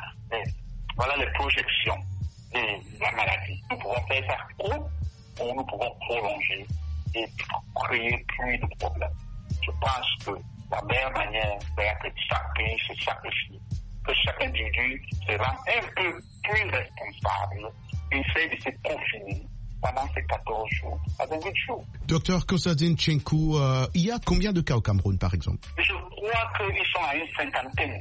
Voilà les projections de la maladie. Nous pouvons faire ça court ou nous pouvons prolonger et créer plus de problèmes. Je pense que la meilleure manière, c'est que chaque pays se sacrifie, que chaque individu se rend un peu plus responsable et essaie de se confiner pendant ces 14 jours à 28 jours. Docteur Constantin Tchenkou, il y a combien de cas au Cameroun, par exemple? Je crois qu'ils sont à une 50aine.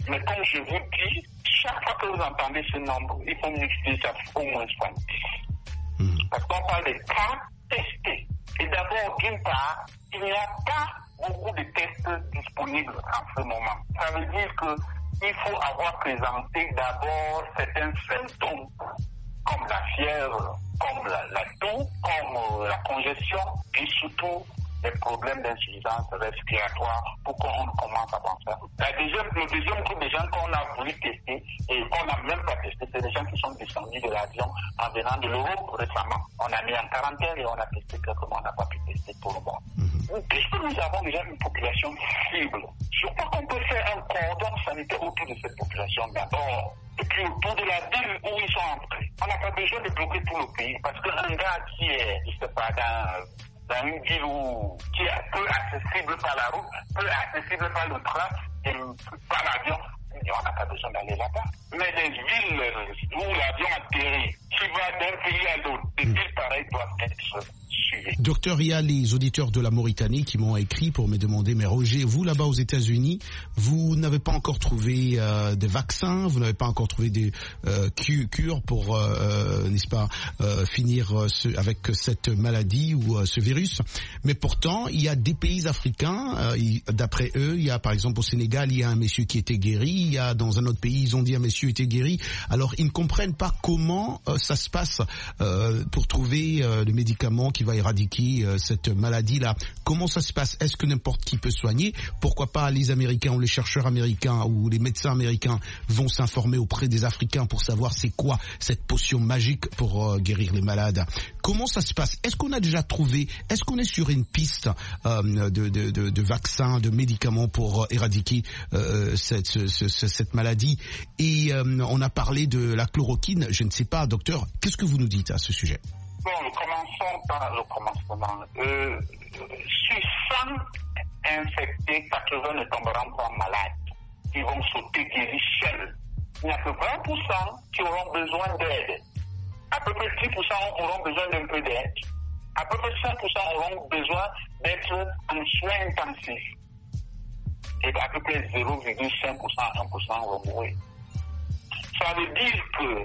Mais comme je vous dis, chaque fois que vous entendez ce nombre, il faut multiplier ça au moins 70. Parce qu'on parle des cas testés. Et d'abord, d'une part, il n'y a pas beaucoup de tests disponibles en ce moment. Ça veut dire qu'il faut avoir présenté d'abord certains symptômes, comme la fièvre, comme la toux, comme la congestion, et surtout les problèmes d'insuffisance respiratoire pour qu'on commence à penser. Le deuxième groupe de gens qu'on a voulu tester et qu'on n'a même pas testé, c'est des gens qui sont descendus de l'avion en venant de l'Europe récemment. On a mis en quarantaine et on a testé quelques mois, on n'a pas pu tester pour le moment. Puisque nous avons déjà une population cible, je crois qu'on peut faire un cordon sanitaire autour de cette population d'abord. Et puis autour de la ville où ils sont entrés. On n'a pas besoin de bloquer tout le pays parce qu'un gars qui est, je sais pas, dans une ville qui est peu accessible par la route, peu accessible par le train et par l'avion, on n'a pas besoin d'aller là-bas. Mais les villes où l'avion atterrit, qui va d'un pays à l'autre, des villes pareilles doivent être suivies. Docteur, il y a les auditeurs de la Mauritanie qui m'ont écrit pour me demander, mais Roger, vous là-bas aux États-Unis, vous n'avez pas encore trouvé des vaccins, vous n'avez pas encore trouvé des cures pour, n'est-ce pas, finir avec cette maladie ou ce virus. Mais pourtant, il y a des pays africains, d'après eux, il y a par exemple au Sénégal, il y a un monsieur qui était guéri, il y a dans un autre pays, ils ont dit un monsieur était guéri. Alors, ils ne comprennent pas comment ça se passe pour trouver le médicament qui va éradiquer cette maladie-là. Comment ça se passe? Est-ce que n'importe qui peut soigner? Pourquoi pas les Américains ou les chercheurs américains ou les médecins américains vont s'informer auprès des Africains pour savoir c'est quoi cette potion magique pour guérir les malades? Comment ça se passe? Est-ce qu'on a déjà trouvé, est-ce qu'on est sur une piste de vaccins, de médicaments pour éradiquer cette maladie? Et on a parlé de la chloroquine, je ne sais pas, docteur, qu'est-ce que vous nous dites à ce sujet? Bon, commençons par le commencement. Sur 100 infectés, 80 ne tomberont pas malades. Ils vont sauter guéris seuls. Il n'y a que 20% qui auront besoin d'aide. À peu près 10% auront besoin d'un peu d'aide. À peu près 5% auront besoin d'être en soins intensifs. Et à peu près 0,5%, 1% vont mourir. Ça veut dire que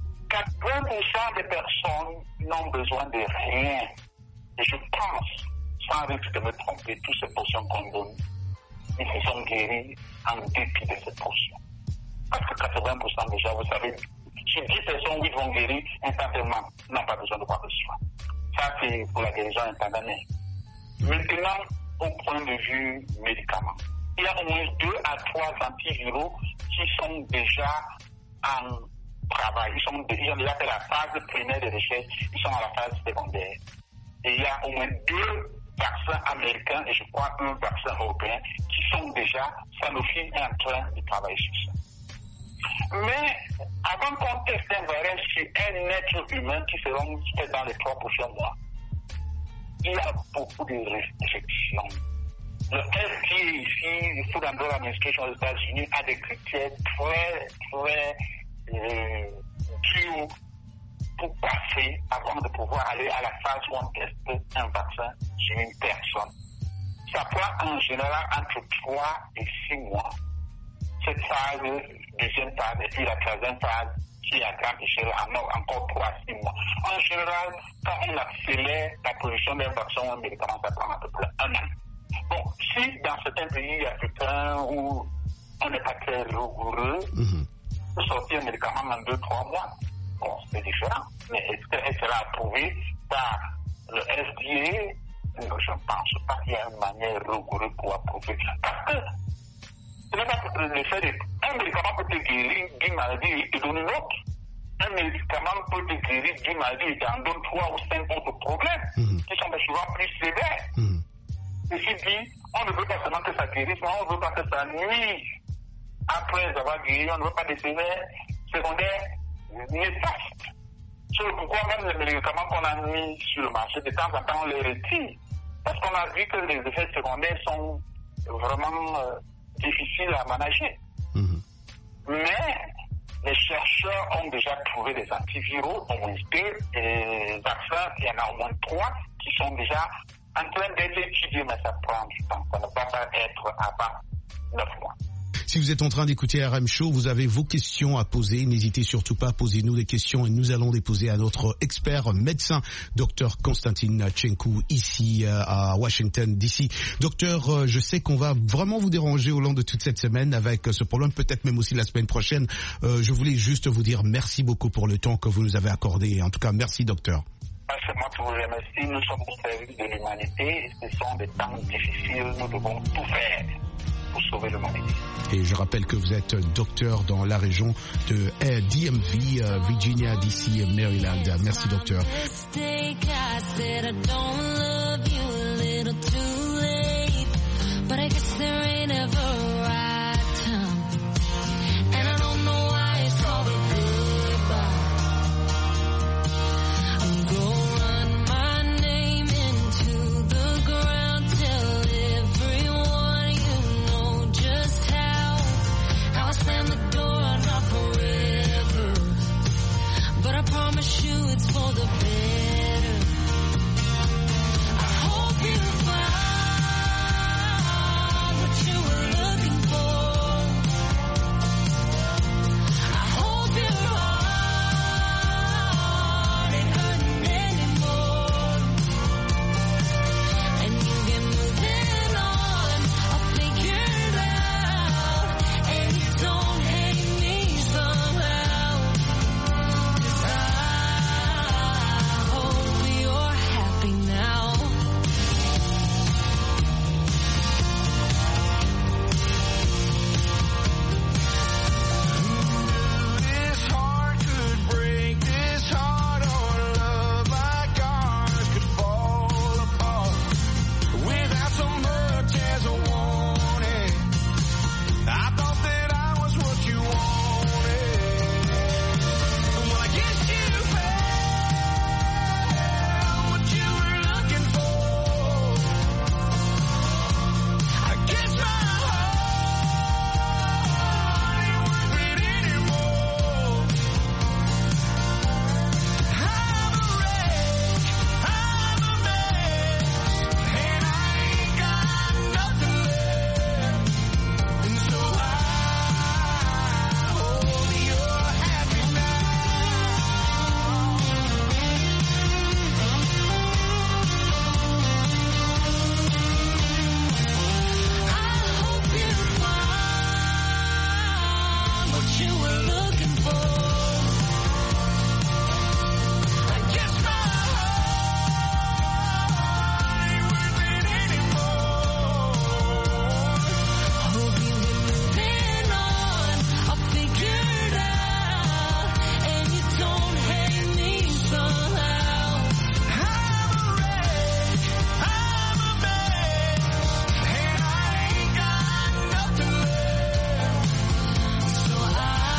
80% des personnes n'ont besoin de rien. Et je pense, sans risque de me tromper, toutes ces potions qu'on donne, ils se sont guéris en dépit de ces potions. Parce que 80% déjà, vous savez, sur 10 personnes, 8 vont guérir instantanément, n'ont pas besoin de quoi que ce soit. Ça, c'est pour la guérison instantanée. Maintenant, au point de vue médicaments, il y a au moins 2 à 3 antiviraux qui sont déjà en travail. Ils ont déjà fait la phase primaire de recherche, ils sont à la phase secondaire. Et il y a au moins 2 vaccins américains et je crois un vaccin européen qui sont déjà, Sanofi est en train de travailler sur ça. Mais avant qu'on teste un virus sur un être humain qui seront faits dans les 3 prochains mois, il y a beaucoup de restrictions. Le FDA ici, le Food and Drug Administration aux États-Unis a des critères très, très durs pour passer avant de pouvoir aller à la phase où on teste un vaccin sur une personne. Ça prend en général entre 3 et 6 mois. Cette phase, deuxième phase, et puis la troisième phase, qui est à grande échelle, encore 3 à 6 mois. En général, quand on accélère la production d'un vaccin ou un médicament, ça prend à peu près 1 an. Bon, si dans certains pays africains où on n'est pas très rigoureux, peut sortir un médicament en 2-3 mois. Bon, c'est différent. Mais est-ce qu'elle sera approuvée par le FDA? Je ne pense pas qu'il y a une manière rigoureuse pour approuver. Parce que ce n'est pas le fait un médicament peut te guérir d'une maladie et te donner une autre. Un médicament peut te guérir d'une maladie et t'en donne 3 ou 5 autres problèmes qui sont souvent plus sévères. Ceci dit, on ne veut pas seulement que ça guérisse, mais on ne veut pas que ça nuise. Après avoir guéri, on ne veut pas des effets secondaires néfastes. C'est pourquoi même les médicaments qu'on a mis sur le marché, de temps en temps, on les retire. Parce qu'on a vu que les effets secondaires sont vraiment difficiles à manager. Mais les chercheurs ont déjà trouvé des antiviraux, au moins 2, et les vaccins, il y en a au moins 3, qui sont déjà en train d'être étudiés, mais ça prend du temps. Ça ne va pas être avant 9 mois. Si vous êtes en train d'écouter RM Show, vous avez vos questions à poser. N'hésitez surtout pas à poser nous des questions et nous allons les poser à notre expert médecin, Dr Konstantin Tchenkou, ici à Washington DC. Docteur, je sais qu'on va vraiment vous déranger au long de toute cette semaine avec ce problème, peut-être même aussi la semaine prochaine. Je voulais juste vous dire merci beaucoup pour le temps que vous nous avez accordé. En tout cas, merci docteur. C'est moi qui vous remercie. Nous sommes au service de l'humanité. Ce sont des temps difficiles. Nous devons tout faire pour sauver l'humanité. Et je rappelle que vous êtes docteur dans la région de DMV, Virginia, DC, Maryland. Merci docteur. It's for the better. I hope you find what you were looking for. I hope your heart ain't hurting anymore. And you get moving on, I'll figure it out. And you don't hate me somehow. 'Cause I hope you're happy now. This heart could break, this heart on love like ours could fall apart without so much as a warning. I thought that I was what you wanted. Well, I guess you found what you were looking for. I guess my heart ain't worth it anymore. I'm a wreck, I'm a mess, and I ain't got nothing left. And so I hope you're happy now. I hope you find what you were looking for. I guess my heart ain't worth it anymore. Hope you get moving on, I'll figure it out. And you don't hate me somehow. I'm a wreck, I'm a mess, and I ain't got nothing left. So I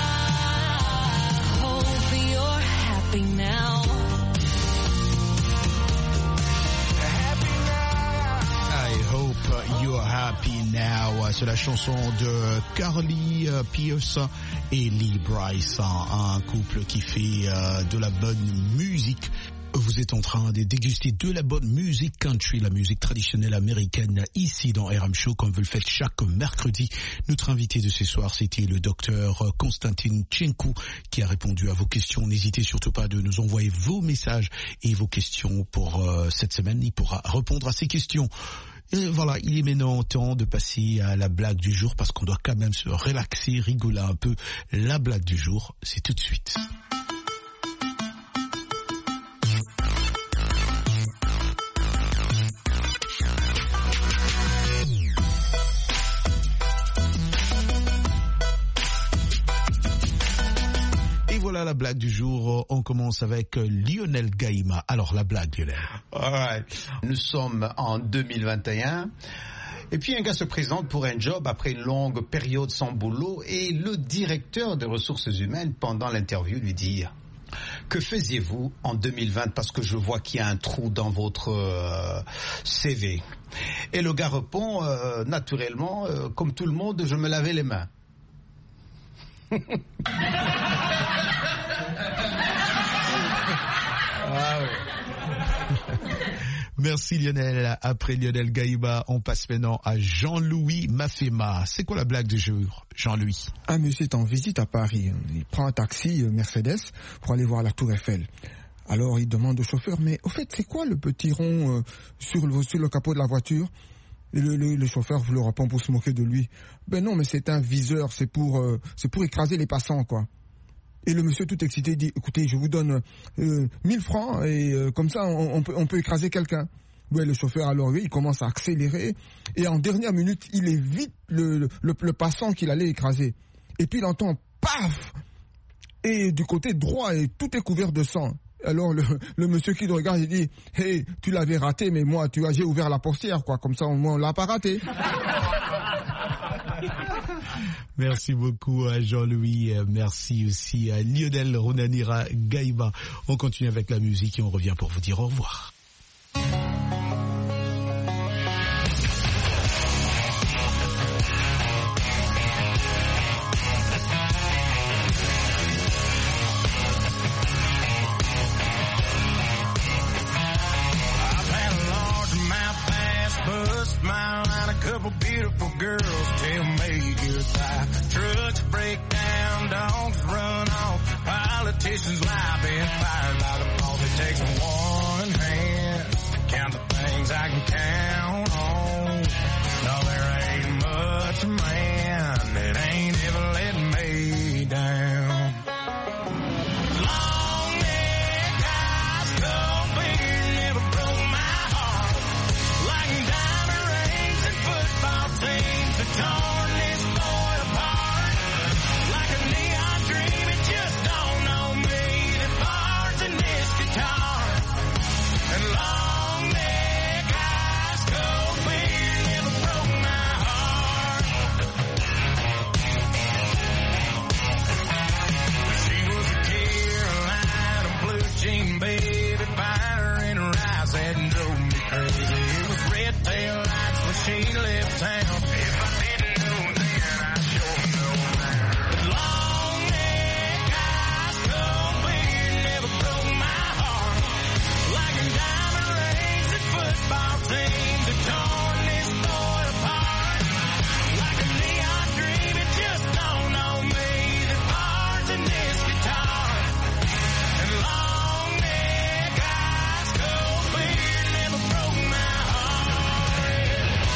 hope you're happy now. I hope you're happy now. C'est la chanson de Carly Pierce et Lee Brice, un couple qui fait de la bonne musique. Vous êtes en train de déguster de la bonne musique country, la musique traditionnelle américaine, ici dans RM Show, comme vous le faites chaque mercredi. Notre invité de ce soir, c'était le docteur Konstantin Tchenkou, qui a répondu à vos questions. N'hésitez surtout pas de nous envoyer vos messages et vos questions pour cette semaine. Il pourra répondre à ces questions. Et voilà, il est maintenant temps de passer à la blague du jour, parce qu'on doit quand même se relaxer, rigoler un peu. La blague du jour, c'est tout de suite. Voilà la blague du jour. On commence avec Lionel Gaïma. Alors la blague, Lionel. Alright. Nous sommes en 2021. Et puis un gars se présente pour un job après une longue période sans boulot et le directeur des ressources humaines pendant l'interview lui dit: que faisiez-vous en 2020 parce que je vois qu'il y a un trou dans votre CV. Et le gars répond naturellement, comme tout le monde, je me lavais les mains. Merci Lionel. Après Lionel Gaïba, on passe maintenant à Jean-Louis Mafema. C'est quoi la blague du jour, Jean-Louis? Un monsieur est en visite à Paris. Il prend un taxi Mercedes pour aller voir la Tour Eiffel. Alors il demande au chauffeur, mais au fait, c'est quoi le petit rond sur le capot de la voiture? Et le chauffeur le répond pour se moquer de lui. Ben non, mais c'est un viseur, c'est pour écraser les passants, quoi. Et le monsieur tout excité dit, écoutez, je vous donne 1000 francs et comme ça on peut écraser quelqu'un. Ouais, le chauffeur alors oui, il commence à accélérer et en dernière minute il évite le passant qu'il allait écraser. Et puis il entend paf et du côté droit et tout est couvert de sang. Alors le monsieur qui le regarde il dit, hey, tu l'avais raté mais moi j'ai ouvert la portière quoi, comme ça au moins on l'a pas raté. Merci beaucoup à Jean-Louis, merci aussi à Lionel Runanira Gaïba. On continue avec la musique et on revient pour vous dire au revoir. Couple beautiful girls tell me goodbye. Trucks break down, dogs run off. Politicians lie, been fired by the boss. It takes one hand to count the things I can count on. No, there ain't much man that ain't ever let me down. Long neck, eyes cold beer, never broke my heart. Like diamond rings and football teams that torn this boy apart. Like a neon dream, it just don't know me. The bars in this guitar. And long neck, eyes cold beer, never broke my heart. She was a Carolina blue jean baby, fire in her eyes that drove me crazy. It was red tail lights when she left town. If I didn't know then, I sure know now. But long neck, eyes cold beer, never broke my heart. Like a diamond rings and football teams that torn this boy apart. Like a neon dream, it just don't know me. The bars in this guitar. And long neck, eyes cold beer, never broke my heart.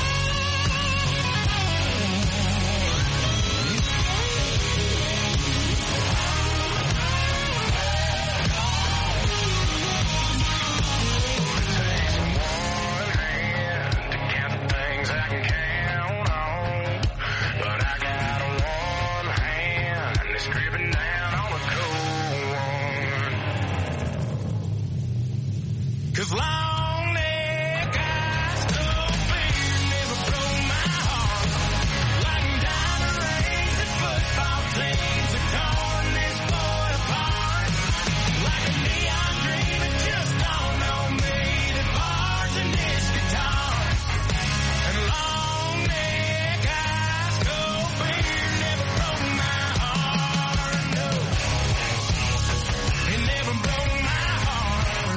To count the things I can count on, but I got one hand that's gripping down on a cold one. 'Cause long neck, eyes cold beer, never broke my heart. Like diamond rings and football teams that torn this boy apart. Like a neon dream, it just don't know me. The bars in this guitar. And long neck, eyes cold beer, never broke my heart. No, it never broke my heart.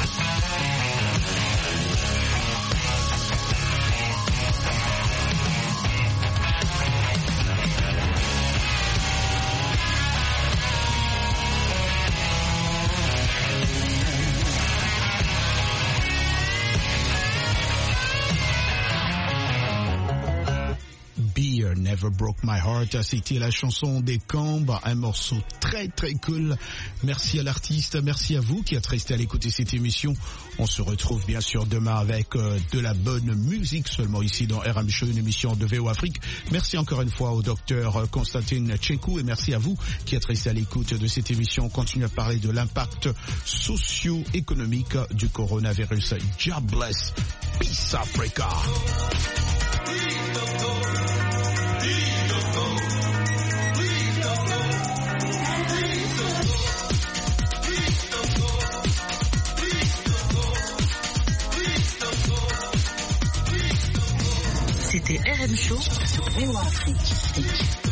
Beer Never Broke My Heart, c'était la chanson des Cambres, un morceau très très cool. Merci à l'artiste, merci à vous qui êtes restés à l'écouter cette émission. On se retrouve bien sûr demain avec de la bonne musique seulement ici dans RM Show, une émission de VO Afrique. Merci encore une fois au docteur Constantin Tchenkou et merci à vous qui êtes restés à l'écoute de cette émission. On continue à parler de l'impact socio-économique du coronavirus. God bless. Peace Africa. C'était RM Show sur VO Afrique.